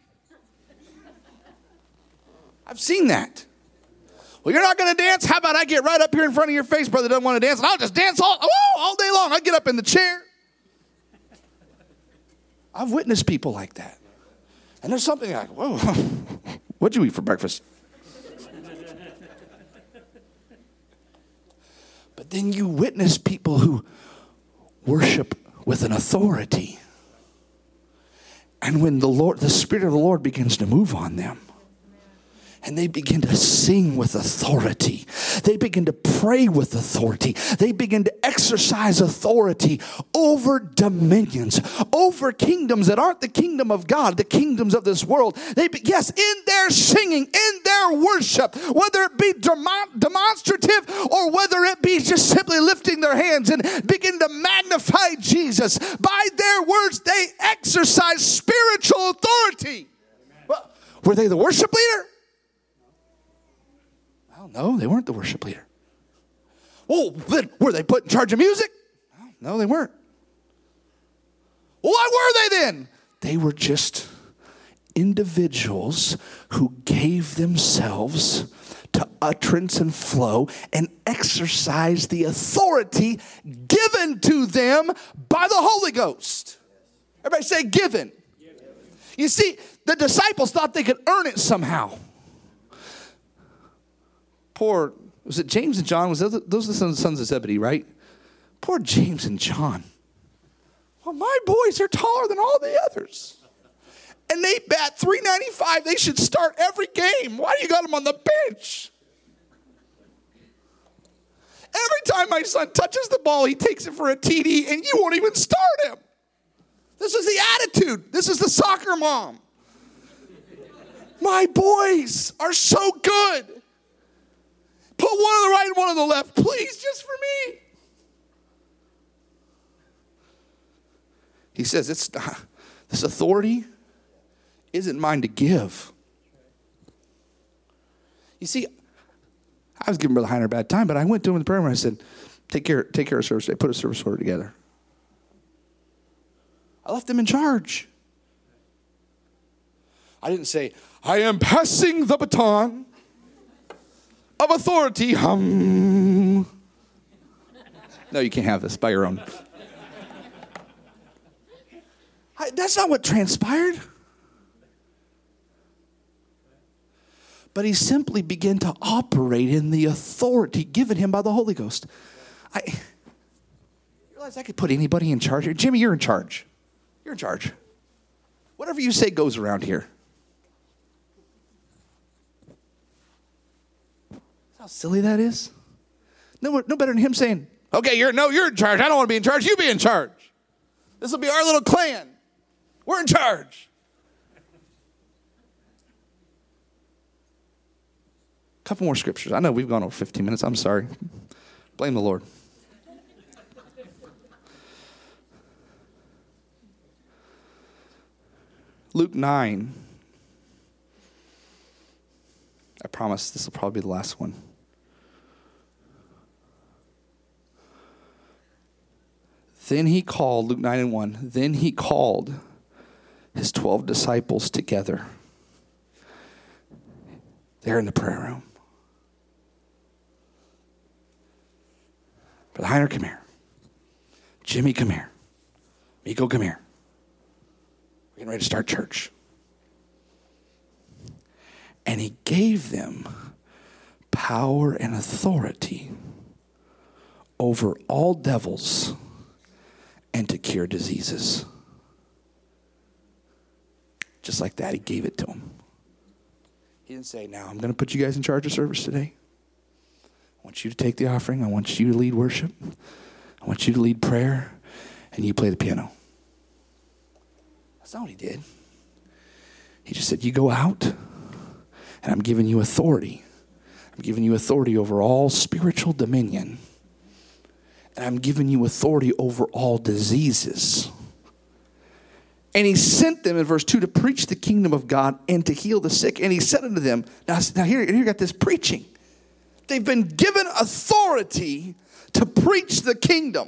I've seen that. Well, you're not going to dance? How about I get right up here in front of your face, brother doesn't want to dance, and I'll just dance all, oh, all day long. I get up in the chair. I've witnessed people like that. And there's something like, whoa, what'd you eat for breakfast? But then you witness people who worship with an authority. And when the Lord, the Spirit of the Lord begins to move on them, and they begin to sing with authority. They begin to pray with authority. They begin to exercise authority over dominions, over kingdoms that aren't the kingdom of God, the kingdoms of this world. They be, yes, in their singing, in their worship, whether it be demon, demonstrative or whether it be just simply lifting their hands and begin to magnify Jesus. By their words, they exercise spiritual authority. Well, were they the worship leader? No, they weren't the worship leader. Well, then were they put in charge of music? No, they weren't. Well, what were they then? They were just individuals who gave themselves to utterance and flow and exercised the authority given to them by the Holy Ghost. Everybody say given. You see, the disciples thought they could earn it somehow. Poor, was it James and John? Was those, those are the sons of Zebedee, right? Poor James and John. Well, my boys are taller than all the others. And they bat three ninety-five. They should start every game. Why do you got them on the bench? Every time my son touches the ball, he takes it for a T D, and you won't even start him. This is the attitude. This is the soccer mom. My boys are so good. Put one on the right and one on the left, please, just for me. He says, "It's not, this authority isn't mine to give." You see, I was giving Brother Heiner a bad time, but I went to him in the prayer room and I said, take care, take care of service today. Put a service order together. I left him in charge. I didn't say, I am passing the baton of authority. Hum. No, you can't have this by your own. I, that's not what transpired. But he simply began to operate in the authority given him by the Holy Ghost. I you realize I could put anybody in charge here. Jimmy, you're in charge. You're in charge. Whatever you say goes around here. How silly that is. No, no better than him saying, okay, you're no, you're in charge. I don't want to be in charge. You be in charge. This will be our little clan. We're in charge. A couple more scriptures. I know we've gone over fifteen minutes. I'm sorry. Blame the Lord. Luke nine. I promise this will probably be the last one. Then he called, Luke nine and one, then he called his twelve disciples together. They're in the prayer room. Brother Heiner, come here. Jimmy, come here. Miko, come here. We're getting ready to start church. And he gave them power and authority over all devils and to cure diseases. Just like that, he gave it to them. He didn't say, now I'm going to put you guys in charge of service today. I want you to take the offering. I want you to lead worship. I want you to lead prayer. And you play the piano. That's not what he did. He just said, you go out, and I'm giving you authority. I'm giving you authority over all spiritual dominion. And I'm giving you authority over all diseases. And he sent them in verse two to preach the kingdom of God and to heal the sick. And he said unto them, now, now here, here you got this preaching. They've been given authority to preach the kingdom.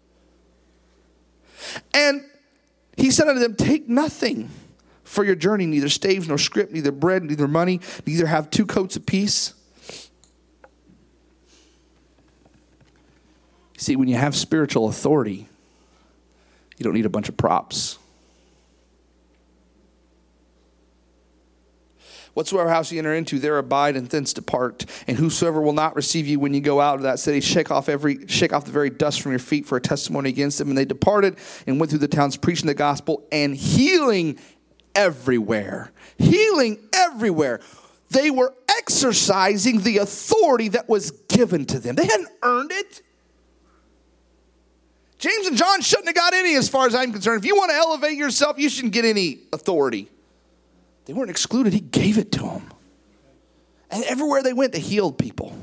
And he said unto them, take nothing for your journey, neither staves nor scrip, neither bread, neither money, neither have two coats apiece. See, when you have spiritual authority, you don't need a bunch of props. Whatsoever house you enter into, there abide and thence depart. And whosoever will not receive you when you go out of that city, shake off every shake off the very dust from your feet for a testimony against them. And they departed and went through the towns preaching the gospel and healing everywhere. Healing everywhere. They were exercising the authority that was given to them. They hadn't earned it. James and John shouldn't have got any as far as I'm concerned. If you want to elevate yourself, you shouldn't get any authority. They weren't excluded. He gave it to them. And everywhere they went, they healed people.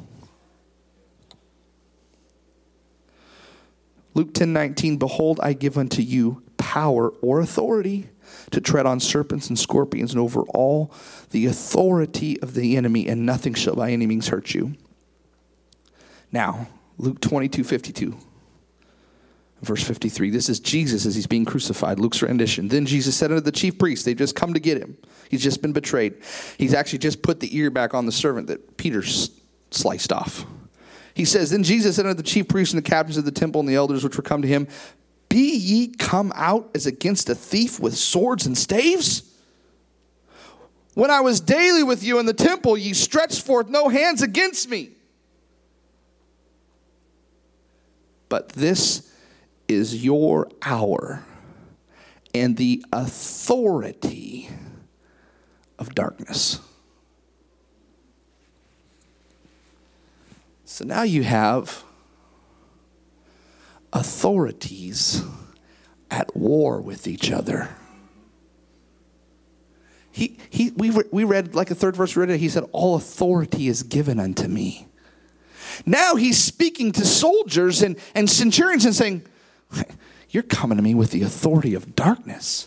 Luke ten nineteen, behold, I give unto you power or authority to tread on serpents and scorpions and over all the authority of the enemy, and nothing shall by any means hurt you. Now, Luke twenty-two fifty-two. Verse fifty-three, this is Jesus as he's being crucified, Luke's rendition. Then Jesus said unto the chief priests, they've just come to get him. He's just been betrayed. He's actually just put the ear back on the servant that Peter sliced off. He says, then Jesus said unto the chief priests and the captains of the temple and the elders which were come to him, be ye come out as against a thief with swords and staves? When I was daily with you in the temple, ye stretched forth no hands against me. But this is your hour and the authority of darkness. So now you have authorities at war with each other. He, he, we, re, we read, like a third verse, we read it, he said, all authority is given unto me. Now he's speaking to soldiers and, and centurions and saying, you're coming to me with the authority of darkness.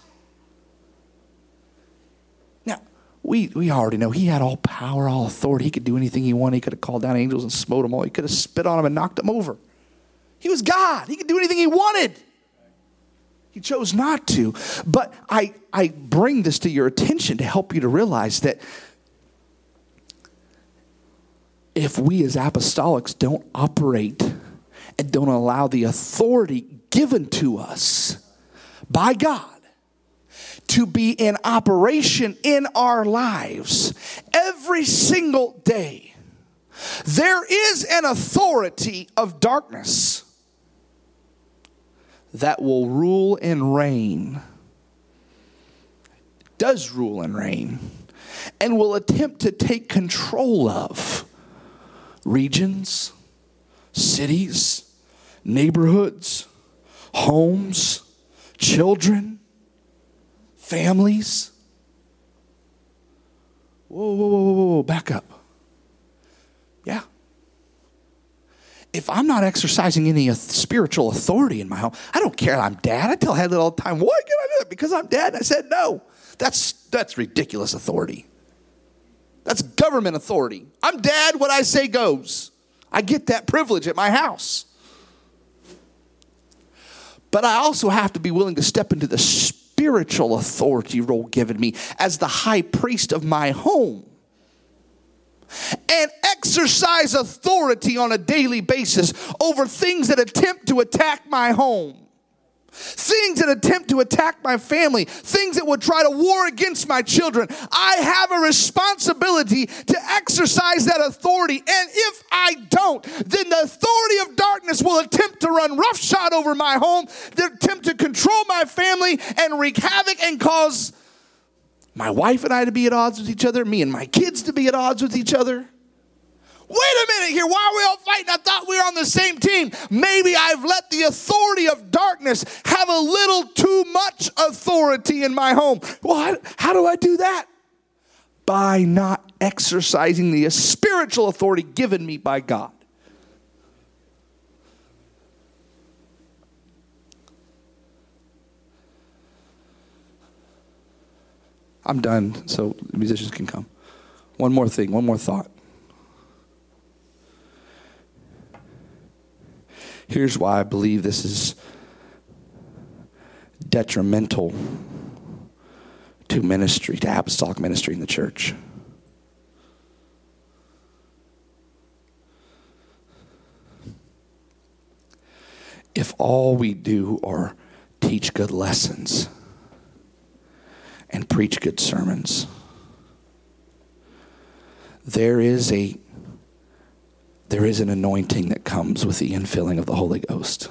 Now, we, we already know he had all power, all authority. He could do anything he wanted. He could have called down angels and smote them all. He could have spit on them and knocked them over. He was God. He could do anything he wanted. He chose not to. But I, I bring this to your attention to help you to realize that if we as apostolics don't operate and don't allow the authority given to us by God to be in operation in our lives every single day, there is an authority of darkness that will rule and reign, does rule and reign, and will attempt to take control of regions, cities, neighborhoods, homes, children, families. Whoa, whoa, whoa, whoa, whoa, back up. Yeah. If I'm not exercising any spiritual authority in my home, I don't care. I'm dad. I tell Heather all the time, why can I do that? Because I'm dad. And I said, no, that's, that's ridiculous authority. That's government authority. I'm dad. What I say goes. I get that privilege at my house. But I also have to be willing to step into the spiritual authority role given me as the high priest of my home and exercise authority on a daily basis over things that attempt to attack my home. Things that attempt to attack my family, things that would try to war against my children. I have a responsibility to exercise that authority. And if I don't, then the authority of darkness will attempt to run roughshod over my home, they attempt to control my family and wreak havoc and cause my wife and I to be at odds with each other, me and my kids to be at odds with each other. Wait a minute here. Why are we all fighting? I thought we were on the same team. Maybe I've let the authority of darkness have a little too much authority in my home. Well, how, how do I do that? By not exercising the spiritual authority given me by God. I'm done, so the musicians can come. One more thing, one more thought. Here's why I believe this is detrimental to ministry, to apostolic ministry in the church. If all we do are teach good lessons and preach good sermons, there is a There is an anointing that comes with the infilling of the Holy Ghost.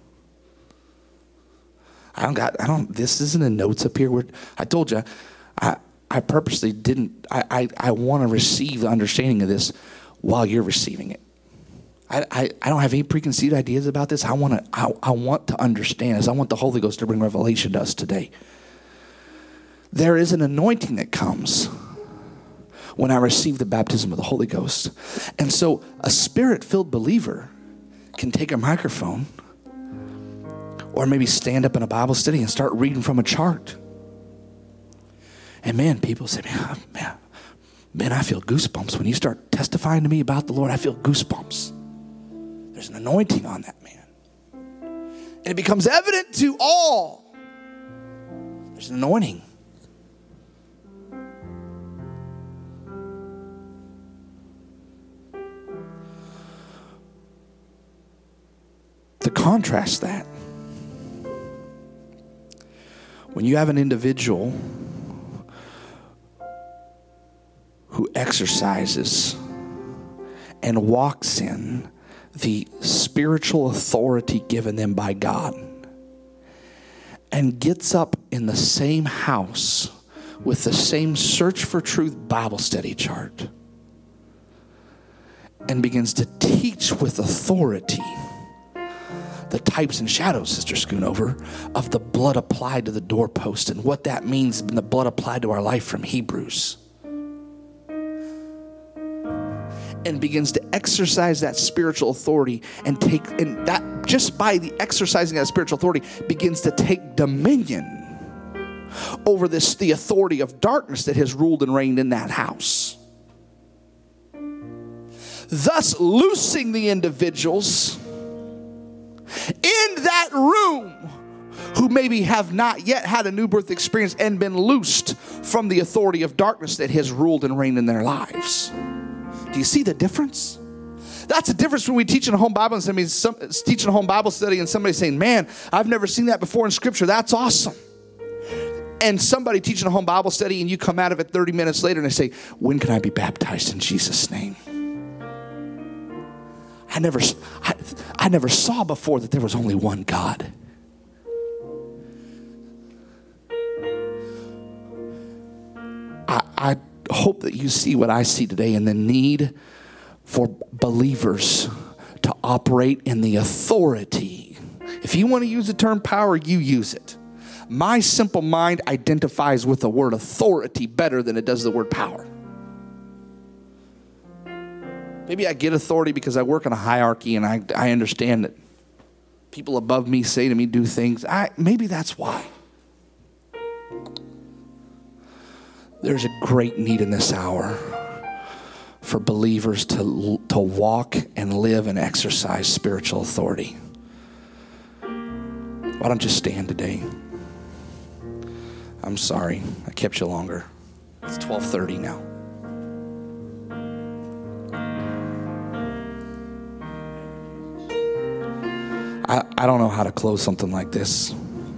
I don't got, I don't, this isn't in notes up here. Where I told you, I, I purposely didn't, I, I, I want to receive the understanding of this while you're receiving it. I, I, I don't have any preconceived ideas about this. I want to, I, I want to understand this. I want the Holy Ghost to bring revelation to us today. There is an anointing that comes when I receive the baptism of the Holy Ghost. And so a spirit-filled believer can take a microphone or maybe stand up in a Bible study and start reading from a chart. And man, people say, man, man, man, I feel goosebumps. When you start testifying to me about the Lord, I feel goosebumps. There's an anointing on that man. And it becomes evident to all. There's an anointing. To contrast that, when you have an individual who exercises and walks in the spiritual authority given them by God and gets up in the same house with the same Search for Truth Bible study chart and begins to teach with authority the types and shadows, Sister Schoonover, of the blood applied to the doorpost and what that means in the blood applied to our life from Hebrews. And begins to exercise that spiritual authority and take, and that just by the exercising that spiritual authority begins to take dominion over this, the authority of darkness that has ruled and reigned in that house. Thus loosing the individuals in that room who maybe have not yet had a new birth experience and been loosed from the authority of darkness that has ruled and reigned in their lives. Do you see the difference? That's the difference when we teach in a home Bible and somebody's some, teaching a home Bible study and somebody saying, man, I've never seen that before in Scripture. That's awesome. And somebody teaching a home Bible study and you come out of it thirty minutes later and they say, when can I be baptized in Jesus' name? I never, I, I never saw before that there was only one God. I, I hope that you see what I see today in the need for believers to operate in the authority. If you want to use the term power, you use it. My simple mind identifies with the word authority better than it does the word power. Maybe I get authority because I work in a hierarchy and I, I understand that people above me say to me, do things. I, maybe that's why. There's a great need in this hour for believers to, to walk and live and exercise spiritual authority. Why don't you stand today? I'm sorry, I kept you longer. It's twelve thirty now. I, I don't know how to close something like this.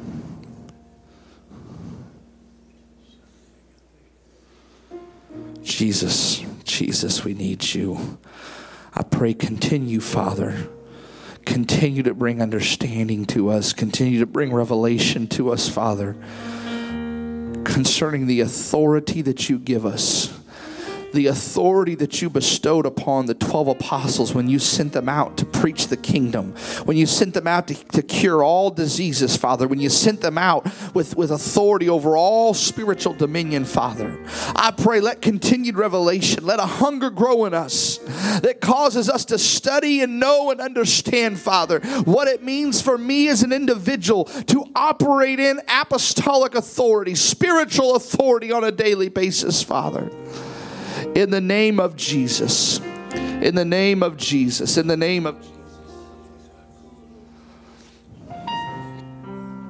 Jesus, Jesus, we need you. I pray, continue, Father. Continue to bring understanding to us. Continue to bring revelation to us, Father, concerning the authority that you give us. The authority that you bestowed upon the twelve apostles when you sent them out to preach the kingdom, when you sent them out to, to cure all diseases, Father, when you sent them out with, with authority over all spiritual dominion, Father. I pray, let continued revelation, let a hunger grow in us that causes us to study and know and understand, Father, what it means for me as an individual to operate in apostolic authority, spiritual authority on a daily basis, Father. In the name of Jesus. In the name of Jesus. In the name of Jesus.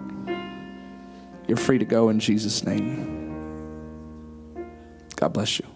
You're free to go in Jesus' name. God bless you.